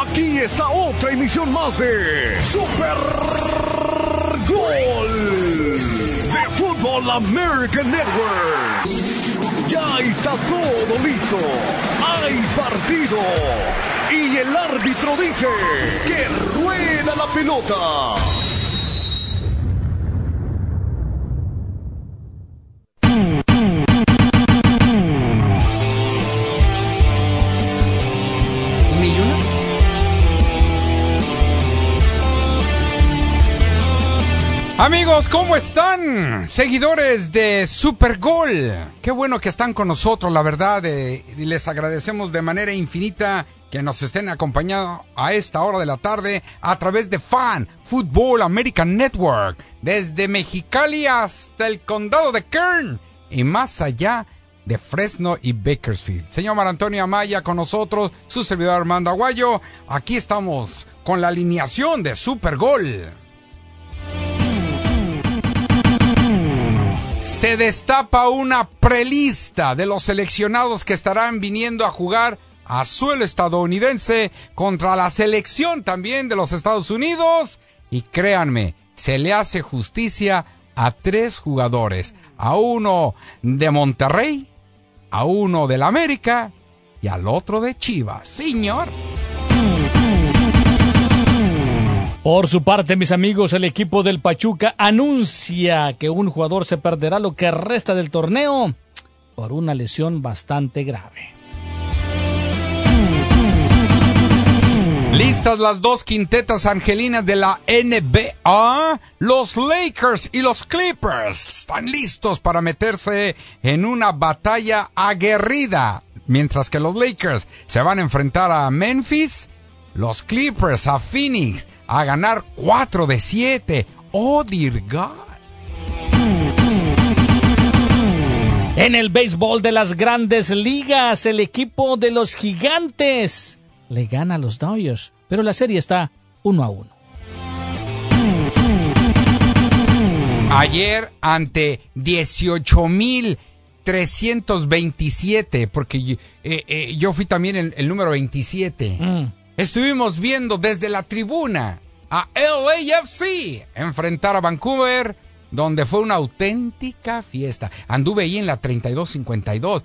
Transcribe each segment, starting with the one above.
Aquí está otra emisión más de Super Gol de Football American Network. Ya está todo listo. Hay partido. Y el árbitro dice que rueda la pelota. Amigos, ¿cómo están? Seguidores de Super Gol. Qué bueno que están con nosotros, la verdad. Y les agradecemos de manera infinita que nos estén acompañando a esta hora de la tarde a través de FAN, Football American Network. Desde Mexicali hasta el condado de Kern y más allá de Fresno y Bakersfield. Señor Mar Antonio Amaya con nosotros, su servidor Armando Aguayo. Aquí estamos con la alineación de Super Gol. Se destapa una prelista de los seleccionados que estarán viniendo a jugar a suelo estadounidense contra la selección también de los Estados Unidos. Y créanme, se le hace justicia a 3 jugadores. A uno de Monterrey, a uno del América y al otro de Chivas. Señor. Por su parte, mis amigos, el equipo del Pachuca anuncia que un jugador se perderá lo que resta del torneo por una lesión bastante grave. Listas las 2 quintetas angelinas de la NBA. Los Lakers y los Clippers están listos para meterse en una batalla aguerrida. Mientras que los Lakers se van a enfrentar a Memphis, los Clippers a Phoenix a ganar 4 de 7. ¡Oh, dear God! En el béisbol de las grandes ligas, el equipo de los Gigantes le gana a los Dodgers, pero la serie está 1-1. Ayer ante 18,327, porque yo fui también el número 27. Estuvimos viendo desde la tribuna a LAFC enfrentar a Vancouver, donde fue una auténtica fiesta. Anduve ahí en la 3252.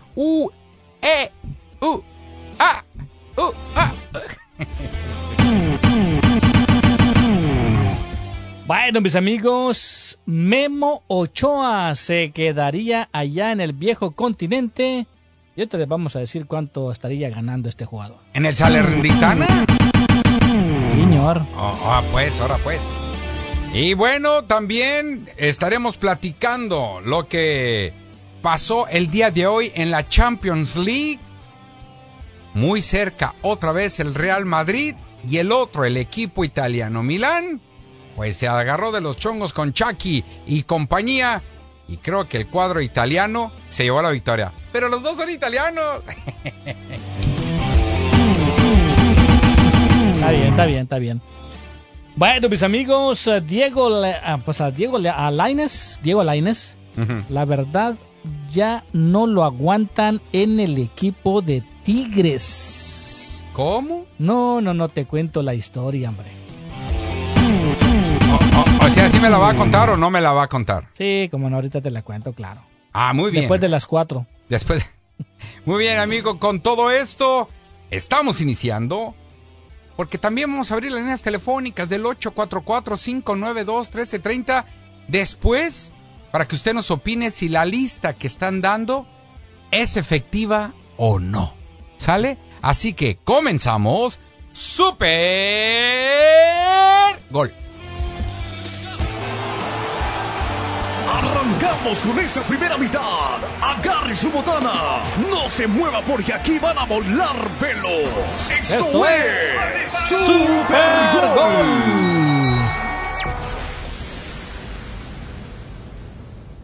Bueno, mis amigos, Memo Ochoa se quedaría allá en el viejo continente. Y ahorita les vamos a decir cuánto estaría ganando este jugador. ¿En el Salernitana? Señor. Ahora pues. Y bueno, también estaremos platicando lo que pasó el día de hoy en la Champions League. Muy cerca, otra vez el Real Madrid y el otro, el equipo italiano Milán. Pues se agarró de los chongos con Chucky y compañía. Y creo que el cuadro italiano se llevó la victoria. Pero los dos son italianos. Está bien. Bueno, mis amigos, Diego Lainez, la verdad, ya no lo aguantan en el equipo de Tigres. ¿Cómo? No te cuento la historia, hombre. O sea, ¿sí me la va a contar o no me la va a contar? Sí, como no, ahorita te la cuento, claro. Muy bien. Después de las 4. Muy bien, amigo, con todo esto estamos iniciando, porque también vamos a abrir las líneas telefónicas del 844-592-1330. Después, para que usted nos opine si la lista que están dando es efectiva o no. ¿Sale? Así que comenzamos. Super Gol. Arrancamos con esta primera mitad. Agarre su botana. No se mueva porque aquí van a volar velos. Esto es Super Gol.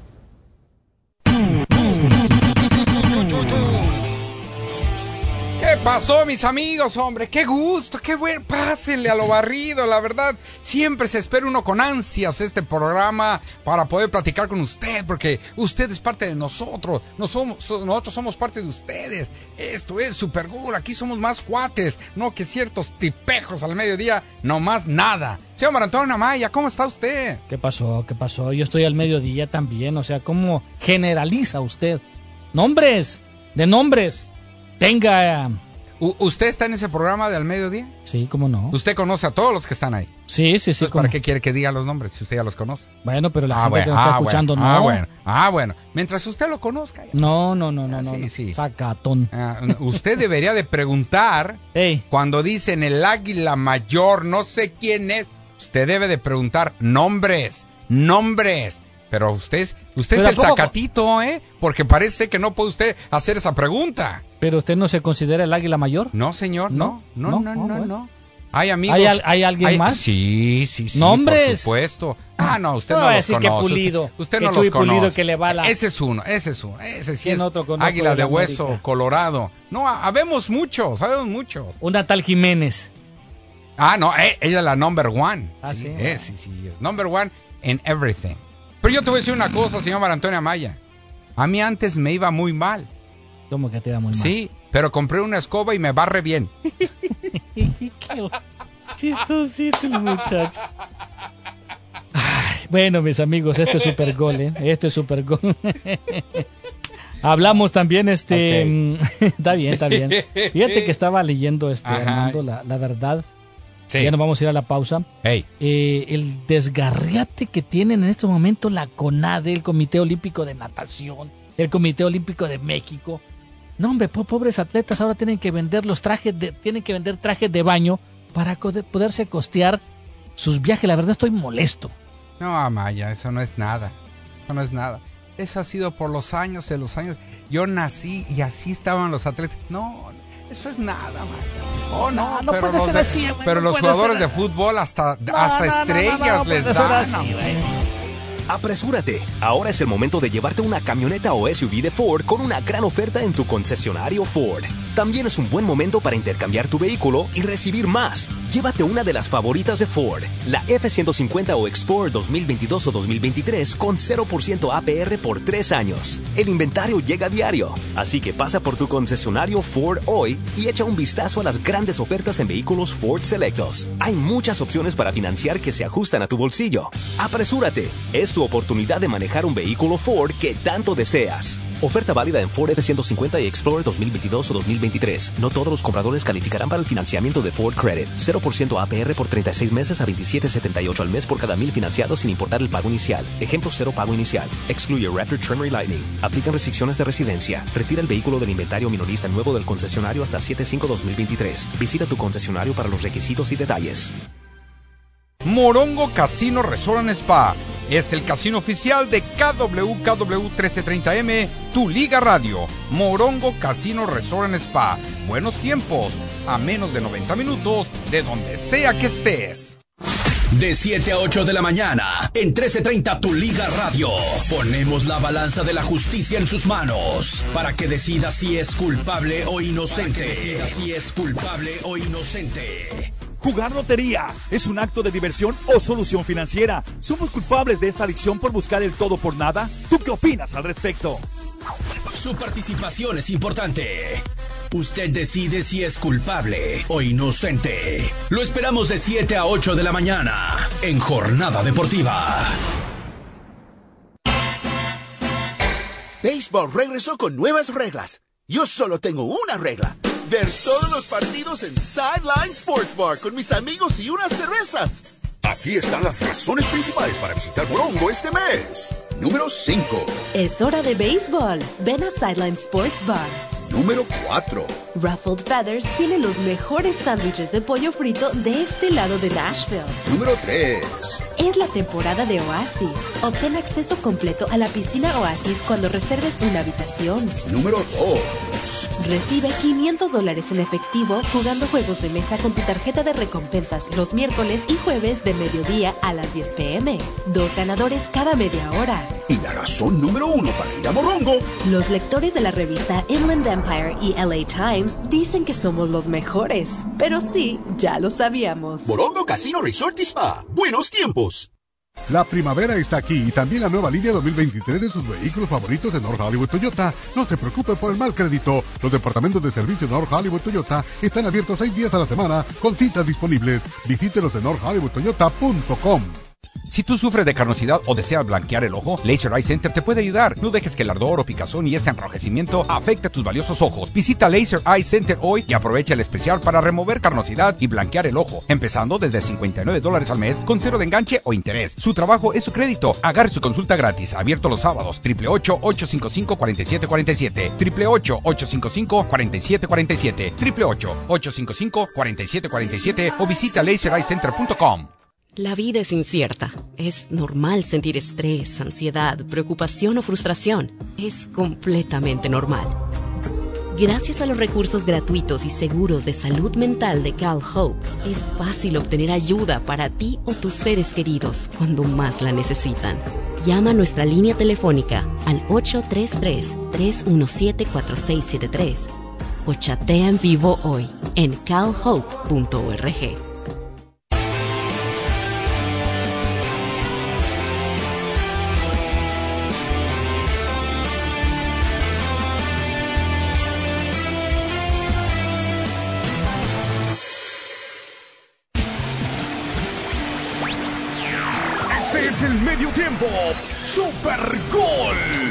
¿Qué pasó, mis amigos, hombre? ¡Qué gusto! ¡Qué bueno! Pásenle a lo barrido, la verdad. Siempre se espera uno con ansias este programa para poder platicar con usted, porque usted es parte de nosotros. Nosotros somos parte de ustedes. Esto es Super Gol. Aquí somos más cuates, no que ciertos tipejos al mediodía, no más nada. Señor Antonio Amaya, ¿cómo está usted? ¿Qué pasó? Yo estoy al mediodía también. O sea, ¿cómo generaliza usted? Nombres. Tenga... ¿Usted está en ese programa de Al Mediodía? Sí, ¿cómo no? ¿Usted conoce a todos los que están ahí? Sí. Entonces, ¿para qué quiere que diga los nombres si usted ya los conoce? Bueno, pero la gente que nos está escuchando no. Bueno. Mientras usted lo conozca. Ya. No. Sí. Sacatón. Usted debería de preguntar cuando dicen el águila mayor, no sé quién es. Usted debe de preguntar nombres. Pero usted es el sacatito, porque parece que no puede usted hacer esa pregunta. ¿Pero usted no se considera el águila mayor? No, señor, no. Bueno. Hay amigos. ¿Hay alguien más? Sí. ¿Nombres? Por supuesto. No, usted no los conoce. Que Pulido. Usted no los conoce. Pulido que le va la... Ese es uno. Ese sí es otro águila de hueso América? colorado. No, habemos muchos. Una tal Jiménez. No, ella es la number one. Sí. Sí, es number one in everything. Pero yo te voy a decir una cosa, señor Antonio Amaya. A mí antes me iba muy mal. ¿Cómo que te iba muy mal? Sí, pero compré una escoba y me barre bien. Qué chistosito el muchacho. Ay, bueno, mis amigos, este es Super Gol, Este es Super Gol. Hablamos también, Okay. Está bien. Fíjate que estaba leyendo, Armando, la verdad. Sí. Ya nos vamos a ir a la pausa. Hey. El desgarriate que tienen en este momento la CONADE, el Comité Olímpico de Natación, el Comité Olímpico de México. No, hombre, pobres atletas ahora tienen que vender trajes de baño para poderse costear sus viajes. La verdad estoy molesto. No, Amaya, eso no es nada. Eso ha sido por los años de los años. Yo nací y así estaban los atletas. No, eso es nada, Amaya. No puede ser así, güey. Pero los jugadores de fútbol hasta estrellas les dan. Apresúrate, ahora es el momento de llevarte una camioneta o SUV de Ford con una gran oferta en tu concesionario Ford. También es un buen momento para intercambiar tu vehículo y recibir más. Llévate una de las favoritas de Ford, la F-150 o Explorer 2022 o 2023 con 0% APR por 3 años. El inventario llega a diario, así que pasa por tu concesionario Ford hoy y echa un vistazo a las grandes ofertas en vehículos Ford selectos. Hay muchas opciones para financiar que se ajustan a tu bolsillo. Apresúrate, es tu oportunidad de manejar un vehículo Ford que tanto deseas. Oferta válida en Ford F-150 y Explorer 2022 o 2023. No todos los compradores calificarán para el financiamiento de Ford Credit. 0% APR por 36 meses a $27.78 al mes por cada 1,000 financiados sin importar el pago inicial. Ejemplo, 0 pago inicial. Excluye Raptor Tremor y Lightning. Aplican restricciones de residencia. Retira el vehículo del inventario minorista nuevo del concesionario hasta 7/5/2023. Visita tu concesionario para los requisitos y detalles. Morongo Casino Resort and Spa es el casino oficial de KWKW 1330M, tu liga radio. Morongo Casino Resort and Spa. Buenos tiempos, a menos de 90 minutos de donde sea que estés. De 7 a 8 de la mañana, en 1330 Tu Liga Radio, ponemos la balanza de la justicia en sus manos para que decida si es culpable o inocente. Jugar lotería es un acto de diversión o solución financiera. ¿Somos culpables de esta adicción por buscar el todo por nada? ¿Tú qué opinas al respecto? Su participación es importante. Usted decide si es culpable o inocente. Lo esperamos de 7 a 8 de la mañana en Jornada Deportiva. Béisbol regresó con nuevas reglas. Yo solo tengo una regla: ver todos los partidos en Sideline Sports Bar con mis amigos y unas cervezas. Aquí están las razones principales para visitar Morongo este mes. Número 5. Es hora de béisbol. Ven a Sideline Sports Bar. Número 4. Ruffled Feathers tiene los mejores sándwiches de pollo frito de este lado de Nashville. Número 3. Es la temporada de Oasis. Obtén acceso completo a la piscina Oasis cuando reserves una habitación. Número 2. Recibe $500 en efectivo jugando juegos de mesa con tu tarjeta de recompensas los miércoles y jueves de mediodía a las 10 p.m. 2 ganadores cada media hora. Y la razón número 1 para ir a Morongo: los lectores de la revista Inland Empire y LA Times dicen que somos los mejores. Pero sí, ya lo sabíamos. Morongo Casino Resort y Spa. Buenos tiempos. La primavera está aquí y también la nueva línea 2023 de sus vehículos favoritos de North Hollywood Toyota. No se preocupe por el mal crédito. Los departamentos de servicio de North Hollywood Toyota están abiertos 6 días a la semana con citas disponibles. Visítelos en northhollywoodtoyota.com. Si tú sufres de carnosidad o deseas blanquear el ojo, Laser Eye Center te puede ayudar. No dejes que el ardor o picazón y ese enrojecimiento afecte tus valiosos ojos. Visita Laser Eye Center hoy y aprovecha el especial para remover carnosidad y blanquear el ojo, empezando desde $59 al mes con 0 de enganche o interés. Su trabajo es su crédito. Agarre su consulta gratis, abierto los sábados. 888-855-4747. 888-855-4747. 888-855-4747 o visita lasereyecenter.com. La vida es incierta. Es normal sentir estrés, ansiedad, preocupación o frustración. Es completamente normal. Gracias a los recursos gratuitos y seguros de salud mental de CalHope, es fácil obtener ayuda para ti o tus seres queridos cuando más la necesitan. Llama a nuestra línea telefónica al 833-317-4673 o chatea en vivo hoy en calhope.org. Es el medio tiempo. Super Gol.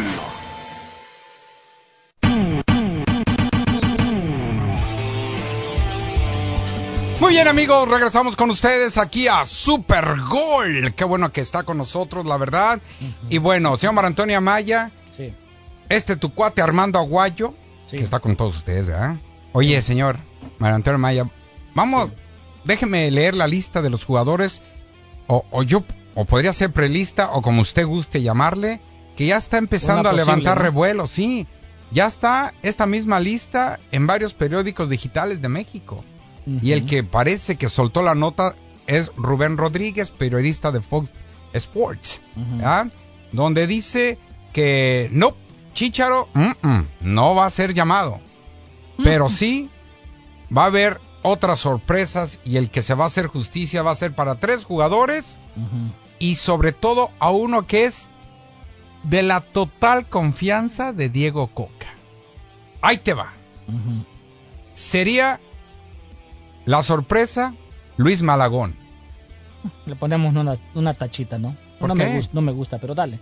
Muy bien, amigos, regresamos con ustedes aquí a Super Gol. Qué bueno que está con nosotros, la verdad. Y bueno, señor Mar Antonio Amaya, Sí. tu cuate Armando Aguayo, Sí. que está con todos ustedes, ¿verdad? Oye, señor Mar Antonio Amaya, vamos, déjeme leer la lista de los jugadores, o podría ser prelista, o como usted guste llamarle, que ya está empezando a levantar revuelo, sí. Ya está esta misma lista en varios periódicos digitales de México. Y el que parece que soltó la nota es Rubén Rodríguez, periodista de Fox Sports, ¿verdad? Donde dice que no, Chícharo no va a ser llamado, pero sí va a haber otras sorpresas y el que se va a hacer justicia va a ser para 3 jugadores y sobre todo a uno que es de la total confianza de Diego Coca. Ahí te va. Sería la sorpresa Luis Malagón. Le ponemos una tachita, ¿no? ¿Por no qué? No me gusta, pero dale.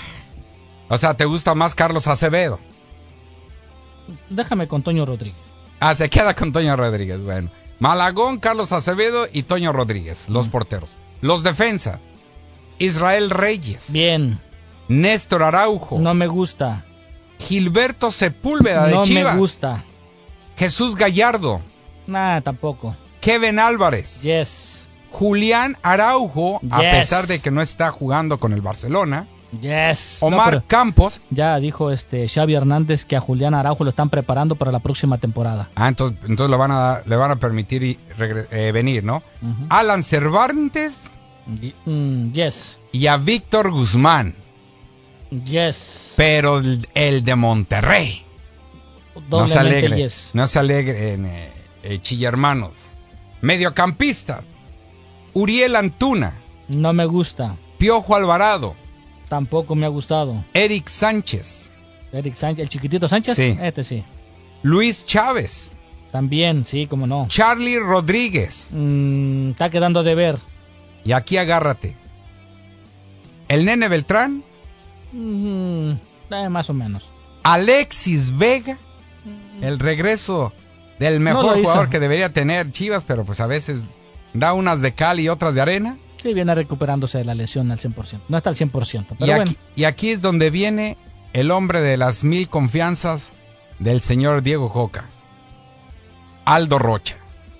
O sea, ¿te gusta más Carlos Acevedo? Déjame con Toño Rodríguez. Se queda con Toño Rodríguez. Bueno, Malagón, Carlos Acevedo y Toño Rodríguez, los porteros. Los defensas, Israel Reyes. Bien. Néstor Araujo. No me gusta. Gilberto Sepúlveda de Chivas. No me gusta. Jesús Gallardo. Nah, tampoco. Kevin Álvarez. Yes. Julián Araujo, a Yes. pesar de que no está jugando con el Barcelona. Yes. Omar Campos. Ya dijo Xavi Hernández que a Julián Araujo lo están preparando para la próxima temporada. Entonces le van a permitir venir, ¿no? Alan Cervantes. Yes. Y a Víctor Guzmán. Yes. Pero el de Monterrey. No se alegre. Yes. No se alegre en Chillermanos. Mediocampista. Uriel Antuna. No me gusta. Piojo Alvarado. Tampoco me ha gustado. Eric Sánchez. Eric Sánchez, el chiquitito Sánchez. Sí. Sí. Luis Chávez. También, sí, cómo no. Charlie Rodríguez. Está quedando de ver. Y aquí agárrate. El Nene Beltrán. Más o menos. Alexis Vega. El regreso del mejor jugador que debería tener Chivas, pero pues a veces da unas de cal y otras de arena. Sí, viene recuperándose de la lesión al 100%. No está al 100%. Pero y aquí es donde viene el hombre de las 1000 confianzas del señor Diego Coca. Aldo Rocha.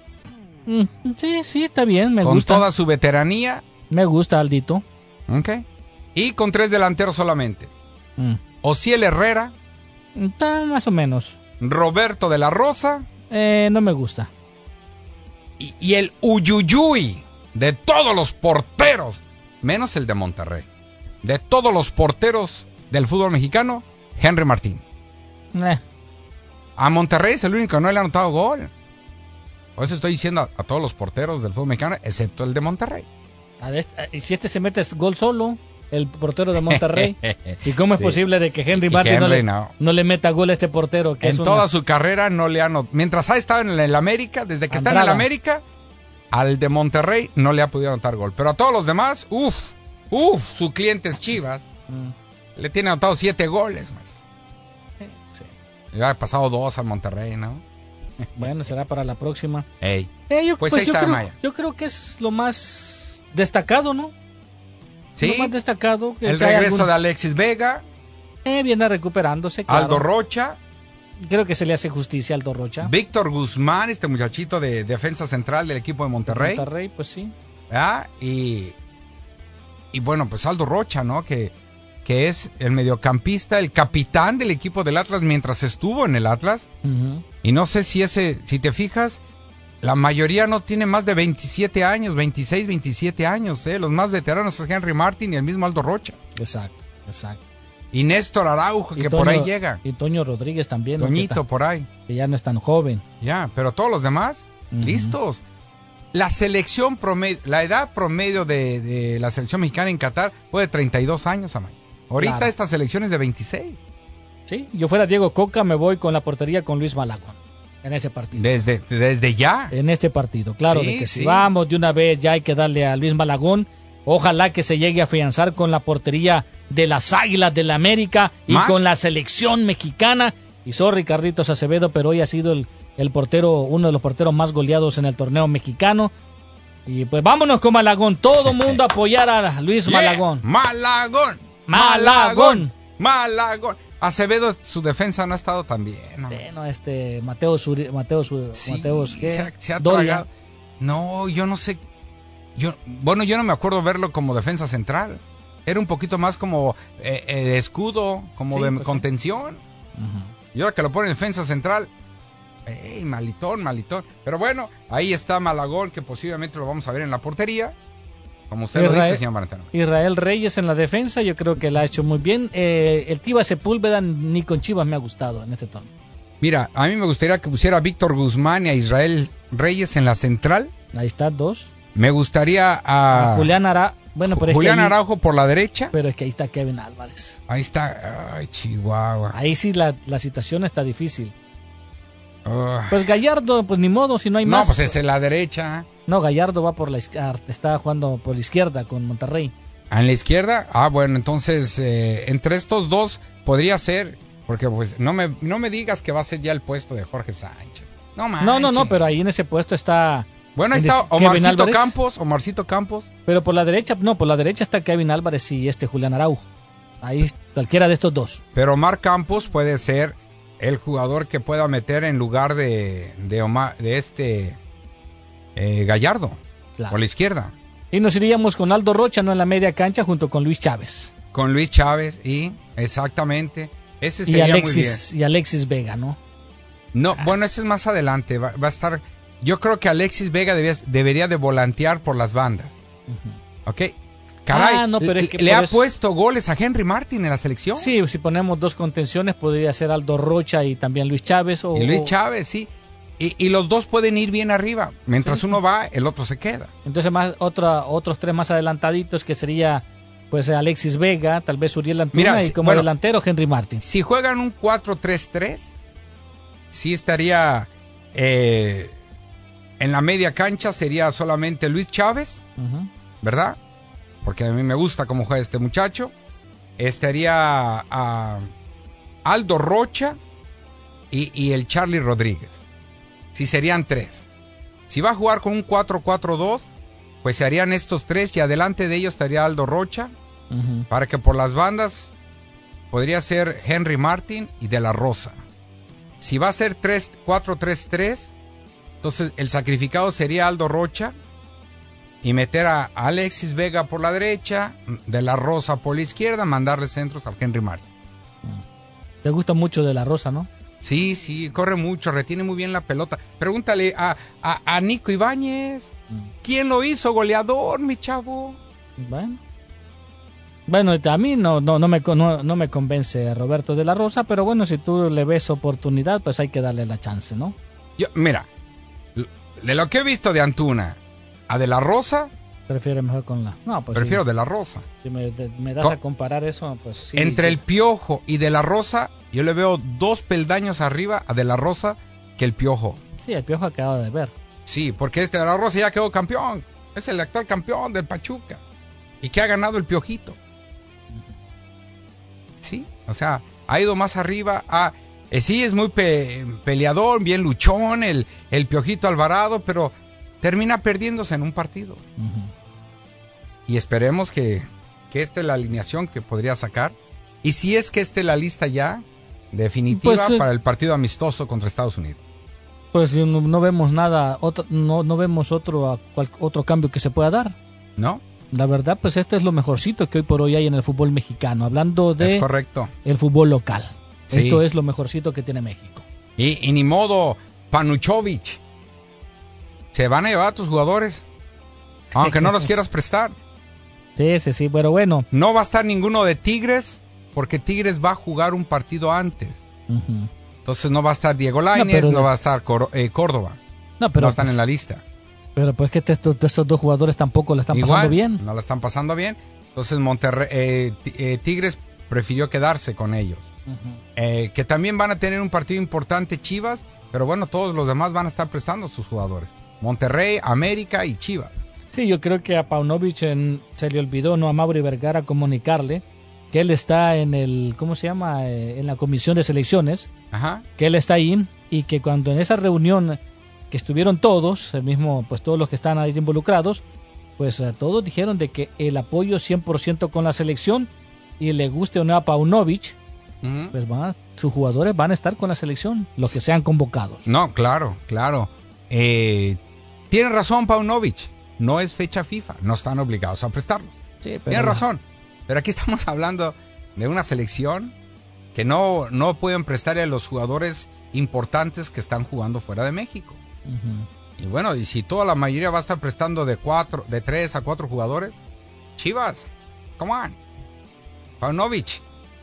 Sí, está bien, me gusta. Con toda su veteranía. Me gusta, Aldito. Ok. Y con 3 delanteros solamente. Ociel Herrera. Está más o menos. Roberto de la Rosa. No me gusta. Y el Uyuyuy de todos los porteros, menos el de Monterrey, de todos los porteros del fútbol mexicano, Henry Martín. A Monterrey es el único que no le ha anotado gol. Por eso estoy diciendo a todos los porteros del fútbol mexicano, excepto el de Monterrey. Y si se mete gol solo, el portero de Monterrey. ¿Y cómo es posible de que Henry Martin no le meta gol a este portero? Que en toda su carrera no le ha anotado. Mientras ha estado en el América, desde que está en el América, al de Monterrey no le ha podido anotar gol. Pero a todos los demás, su cliente es Chivas. Le tiene anotado 7 goles, maestro. Sí. Le ha pasado 2 al Monterrey, ¿no? Bueno, será para la próxima. Ey. Pues ahí está, Maya. Yo creo que es lo más destacado, ¿no? Sí. Lo más destacado. El regreso de Alexis Vega. Viene recuperándose, claro. Aldo Rocha. Creo que se le hace justicia a Aldo Rocha. Víctor Guzmán, este muchachito de defensa central del equipo de Monterrey. Monterrey, pues sí. Y bueno, pues Aldo Rocha, ¿no? Que es el mediocampista, el capitán del equipo del Atlas mientras estuvo en el Atlas. Uh-huh. Y no sé si si te fijas, la mayoría no tiene más de 27 años, 26, 27 años, Los más veteranos es Henry Martin y el mismo Aldo Rocha. Exacto. Y Néstor Araujo, que por ahí llega. Y Toño Rodríguez también. Toñito, por ahí. Que ya no es tan joven. Ya, pero todos los demás, listos. La selección promedio, la edad promedio de la selección mexicana en Qatar fue de 32 años, Amay. Ahorita esta selección es de 26. Sí, yo fuera Diego Coca, me voy con la portería con Luis Malagón en ese partido. ¿Desde ya? En este partido, claro, de que si vamos de una vez ya hay que darle a Luis Malagón. Ojalá que se llegue a afianzar con la portería de las Águilas del América y con la selección mexicana. Y sorry, Carlitos Acevedo, pero hoy ha sido el portero, uno de los porteros más goleados en el torneo mexicano. Y pues vámonos con Malagón. Todo mundo apoyar a Luis Malagón. Malagón. Acevedo, su defensa no ha estado tan bien, ¿no? Mateos, ¿qué? Se ha tragado. No, yo no sé. Yo no me acuerdo verlo como defensa central. Era un poquito más como de escudo, como de contención. Uh-huh. Y ahora que lo pone en defensa central, malitón. Pero bueno, ahí está Malagón, que posiblemente lo vamos a ver en la portería. Como usted lo dice, señor Marantano. Israel Reyes en la defensa, yo creo que la ha hecho muy bien. El Tiva Sepúlveda ni con Chivas me ha gustado en este tono. Mira, a mí me gustaría que pusiera a Víctor Guzmán y a Israel Reyes en la central. Ahí está, 2. Me gustaría a Julián Araujo. Bueno, pero Araujo por la derecha. Pero es que ahí está Kevin Álvarez. Ahí está. Ay, Chihuahua. Ahí sí la situación está difícil. Pues Gallardo, pues ni modo, si no hay más. No, pues es en la derecha. No, Gallardo va por la izquierda, está jugando por la izquierda con Monterrey. ¿En la izquierda? Bueno, entonces entre estos dos podría ser, porque pues no me digas que va a ser ya el puesto de Jorge Sánchez. No manches. No, pero ahí en ese puesto está. Bueno, ahí está Omarcito Campos. Pero por la derecha está Kevin Álvarez y Julián Araujo. Ahí cualquiera de estos dos. Pero Omar Campos puede ser el jugador que pueda meter en lugar de Gallardo, claro, por la izquierda. Y nos iríamos con Aldo Rocha, no en la media cancha, junto con Luis Chávez. Con Luis Chávez, exactamente. Ese sería muy bien. Y Alexis Vega, ¿no? No, bueno, ese es más adelante. Va a estar. Yo creo que Alexis Vega debería de volantear por las bandas. Uh-huh. ¿Ok? Caray, pero es que le ha puesto goles a Henry Martin en la selección. Sí, si ponemos dos contenciones, podría ser Aldo Rocha y también Luis Chávez. Y Luis Chávez, sí. Y los dos pueden ir bien arriba. Mientras uno va, el otro se queda. Entonces otros 3 más adelantaditos, que sería pues Alexis Vega, tal vez Uriel Antuna y como delantero Henry Martin. Si juegan un 4-3-3, sí estaría en la media cancha, sería solamente Luis Chávez, uh-huh, ¿verdad? Porque a mí me gusta cómo juega este muchacho. Estaría Aldo Rocha y el Charlie Rodríguez. Sí, serían 3. Si va a jugar con un 4-4-2, pues se harían estos 3 y adelante de ellos estaría Aldo Rocha, uh-huh, para que por las bandas podría ser Henry Martin y De La Rosa. Si va a ser 4-3-3, entonces el sacrificado sería Aldo Rocha y meter a Alexis Vega por la derecha, De La Rosa por la izquierda, mandarle centros al Henry Martin. Te gusta mucho De La Rosa, ¿no? Sí, corre mucho, retiene muy bien la pelota. Pregúntale a Nico Ibáñez. ¿Quién lo hizo goleador, mi chavo? Bueno. Bueno, a mí no me convence Roberto de la Rosa, pero bueno, si tú le ves oportunidad, pues hay que darle la chance, ¿no? Mira, de lo que he visto de Antuna a De la Rosa... Prefiero mejor con la... No, pues prefiero sí. De la Rosa. Si me das a comparar eso, pues sí. Entre el Piojo y De la Rosa, yo le veo 2 peldaños arriba a De la Rosa que el Piojo. Sí, el Piojo ha quedado de ver. Sí, porque De la Rosa ya quedó campeón. Es el actual campeón del Pachuca. ¿Y qué ha ganado el Piojito? Sí, o sea, ha ido más arriba. Sí, es muy peleador, bien luchón, el Piojito Alvarado, pero termina perdiéndose en un partido. Y esperemos que esta es la alineación que podría sacar. Y si es que esta es la lista ya definitiva para el partido amistoso contra Estados Unidos. Pues no vemos nada, no vemos otro cambio que se pueda dar. ¿No? La verdad, pues este es lo mejorcito que hoy por hoy hay en el fútbol mexicano. Hablando de es correcto. El fútbol local. Sí. Esto es lo mejorcito que tiene México. Y ni modo, Panuchovich. Se van a llevar a tus jugadores, aunque no los quieras prestar. Sí, pero bueno. No va a estar ninguno de Tigres, porque Tigres va a jugar un partido antes. Entonces no va a estar Diego Lainez, no va a estar Córdoba. No están en la lista. Pero pues que estos dos jugadores tampoco la están pasando bien. No la están pasando bien. Entonces Tigres prefirió quedarse con ellos. Que también van a tener un partido importante Chivas, pero bueno, todos los demás van a estar prestando sus jugadores. Monterrey, América y Chivas. Sí, yo creo que a Paunovic se le olvidó, a Mauri Vergara, comunicarle que él está en en la comisión de selecciones. Ajá. Que él está ahí y que cuando en esa reunión que estuvieron todos, todos los que están ahí involucrados, pues todos dijeron de que el apoyo 100% con la selección, y le guste o no a Paunovic, pues sus jugadores van a estar con la selección, los que sean convocados. No, claro. Tiene razón Paunovic, no es fecha FIFA, no están obligados a prestarlo. Sí, tiene razón, pero aquí estamos hablando de una selección que no pueden prestarle a los jugadores importantes que están jugando fuera de México. Y bueno, y si toda la mayoría va a estar prestando de 3 a 4 jugadores, Chivas, come on, Paunovic,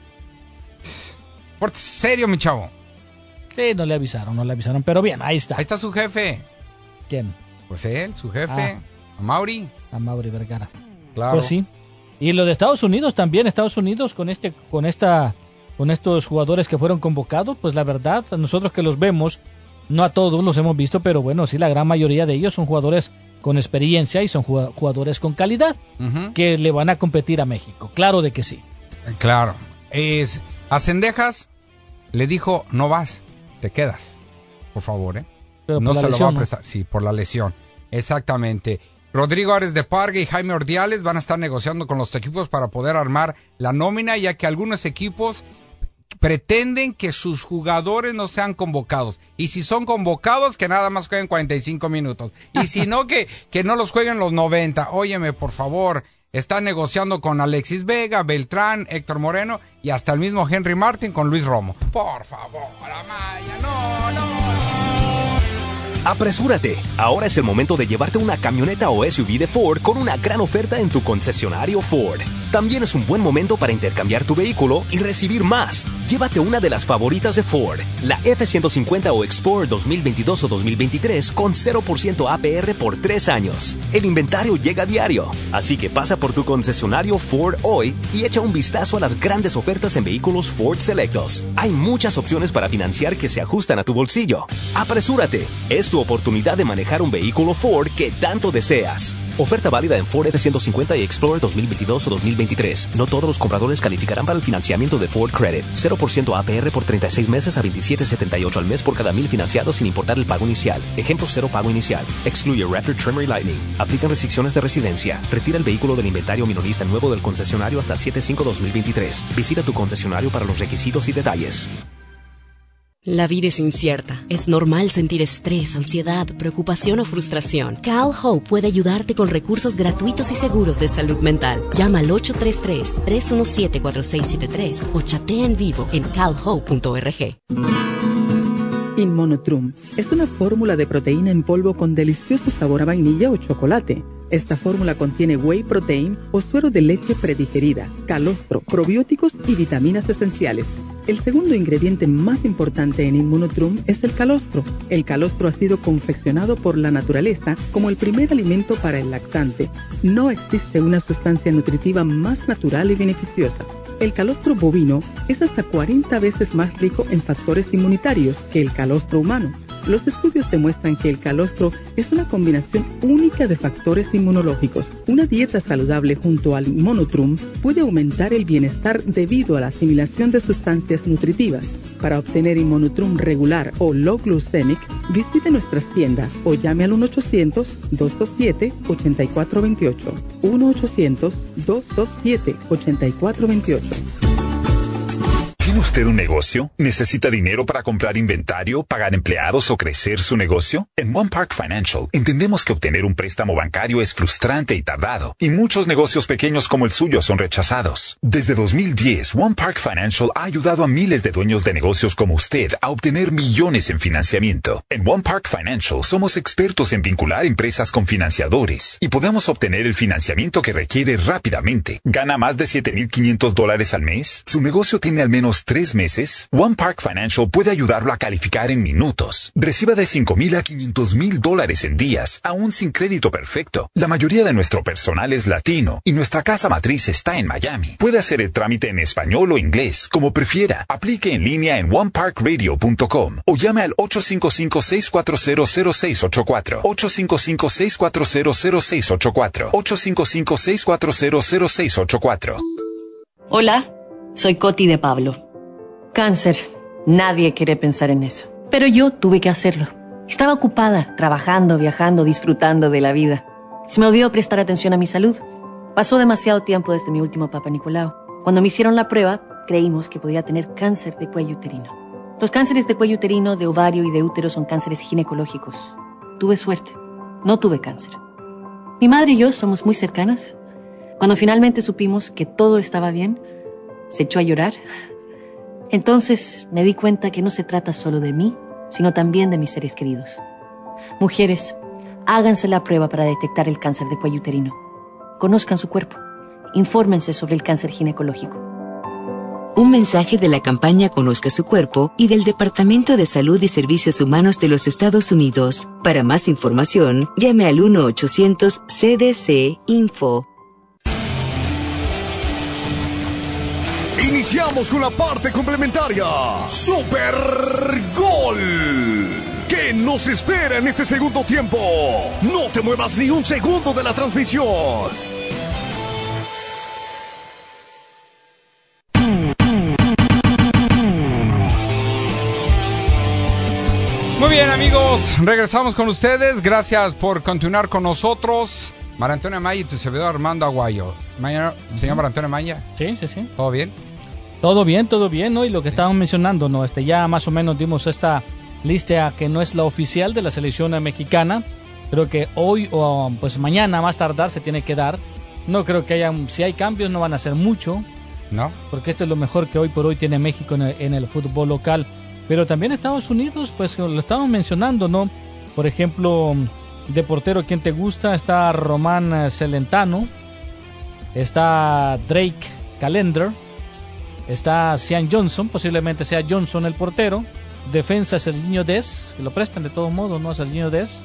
por serio, mi chavo. Sí, no le avisaron, pero bien, ahí está. Ahí está su jefe. ¿Quién? Pues él, su jefe, a Mauri Vergara. Claro. Pues sí. Y lo de Estados Unidos también, con estos jugadores que fueron convocados, pues la verdad, nosotros que los vemos, no a todos los hemos visto, pero bueno, sí, la gran mayoría de ellos son jugadores con experiencia y son jugadores con calidad que le van a competir a México. Claro de que sí. Claro. A Cendejas le dijo, no vas, te quedas, por favor, Pero no por se la lo lesión, va a prestar. ¿No? Sí, por la lesión. Exactamente. Rodrigo Ares de Parga y Jaime Ordiales van a estar negociando con los equipos para poder armar la nómina, ya que algunos equipos pretenden que sus jugadores no sean convocados. Y si son convocados, que nada más jueguen 45 minutos. Y si no, que no los jueguen los 90. Óyeme, por favor. Están negociando con Alexis Vega, Beltrán, Héctor Moreno y hasta el mismo Henry Martin con Luis Romo. Por favor, Amaya, no. Apresúrate, ahora es el momento de llevarte una camioneta o SUV de Ford con una gran oferta en tu concesionario Ford. También es un buen momento para intercambiar tu vehículo y recibir más. Llévate una de las favoritas de Ford, la F-150 o Explorer 2022 o 2023 con 0% APR por 3 años. El inventario llega a diario, así que pasa por tu concesionario Ford hoy y echa un vistazo a las grandes ofertas en vehículos Ford selectos. Hay muchas opciones para financiar que se ajustan a tu bolsillo. Apresúrate, es tu oportunidad de manejar un vehículo Ford que tanto deseas. Oferta válida en Ford F-150 y Explorer 2022 o 2023. No todos los compradores calificarán para el financiamiento de Ford Credit. 0% APR por 36 meses a $27.78 al mes por cada 1,000 financiados sin importar el pago inicial. Ejemplo, 0 pago inicial. Excluye Raptor, Tremor y Lightning. Aplican restricciones de residencia. Retira el vehículo del inventario minorista nuevo del concesionario hasta 7/5/2023. Visita tu concesionario para los requisitos y detalles. La vida es incierta. Es normal sentir estrés, ansiedad, preocupación o frustración. Cal Hope puede ayudarte con recursos gratuitos y seguros de salud mental. Llama al 833-317-4673 o chatea en vivo en calhope.org. Inmonotrum es una fórmula de proteína en polvo con delicioso sabor a vainilla o chocolate. Esta fórmula contiene whey protein o suero de leche predigerida, calostro, probióticos y vitaminas esenciales. El segundo ingrediente más importante en Inmonotrum es el calostro. El calostro ha sido confeccionado por la naturaleza como el primer alimento para el lactante. No existe una sustancia nutritiva más natural y beneficiosa. El calostro bovino es hasta 40 veces más rico en factores inmunitarios que el calostro humano. Los estudios demuestran que el calostro es una combinación única de factores inmunológicos. Una dieta saludable junto al Inmonotrum puede aumentar el bienestar debido a la asimilación de sustancias nutritivas. Para obtener Inmonotrum regular o low glycemic, visite nuestras tiendas o llame al 1-800-227-8428. 1-800-227-8428. ¿Tiene usted un negocio? ¿Necesita dinero para comprar inventario, pagar empleados o crecer su negocio? En One Park Financial entendemos que obtener un préstamo bancario es frustrante y tardado, y muchos negocios pequeños como el suyo son rechazados. Desde 2010, One Park Financial ha ayudado a miles de dueños de negocios como usted a obtener millones en financiamiento. En One Park Financial somos expertos en vincular empresas con financiadores y podemos obtener el financiamiento que requiere rápidamente. ¿Gana más de $7,500 al mes? ¿Su negocio tiene al menos 3 meses? One Park Financial puede ayudarlo a calificar en minutos. Reciba de $5,000 a $500,000 en días, aún sin crédito perfecto. La mayoría de nuestro personal es latino y nuestra casa matriz está en Miami. Puede hacer el trámite en español o inglés, como prefiera. Aplique en línea en oneparkradio.com o llame al 855-640-0684. 855-640-0684. 855-640-0684. Hola, soy Coti de Pablo. Cáncer. Nadie quiere pensar en eso. Pero yo tuve que hacerlo. Estaba ocupada, trabajando, viajando, disfrutando de la vida. Se me olvidó prestar atención a mi salud. Pasó demasiado tiempo desde mi último Papa Nicolau. Cuando me hicieron la prueba, creímos que podía tener cáncer de cuello uterino. Los cánceres de cuello uterino, de ovario y de útero son cánceres ginecológicos. Tuve suerte. No tuve cáncer. Mi madre y yo somos muy cercanas. Cuando finalmente supimos que todo estaba bien, se echó a llorar. Entonces me di cuenta que no se trata solo de mí, sino también de mis seres queridos. Mujeres, háganse la prueba para detectar el cáncer de cuello uterino. Conozcan su cuerpo. Infórmense sobre el cáncer ginecológico. Un mensaje de la campaña Conozca su cuerpo y del Departamento de Salud y Servicios Humanos de los Estados Unidos. Para más información, llame al 1-800-CDC-INFO. Iniciamos con la parte complementaria. Super Gol. ¿Qué nos espera en este segundo tiempo? No te muevas ni un segundo de la transmisión. Muy bien, amigos, regresamos con ustedes. Gracias por continuar con nosotros. María Antonia Maya y tu servidor Armando Aguayo. Señor María Antonia Maya. Sí. ¿Todo bien? Todo bien, ¿no? Y lo que estábamos mencionando, ¿no? Ya más o menos dimos esta lista que no es la oficial de la selección mexicana. Creo que hoy o pues mañana más tardar se tiene que dar. No creo que si hay cambios no van a ser mucho. ¿No? Porque esto es lo mejor que hoy por hoy tiene México en el fútbol local. Pero también Estados Unidos, pues lo estamos mencionando, ¿no? Por ejemplo, de portero, ¿quién te gusta? Está Román Celentano. Está Drake Callender. Está Sean Johnson, posiblemente sea Johnson el portero. Defensa Sergiño Dest, que lo prestan de todos modos, ¿no? Sergiño Dest.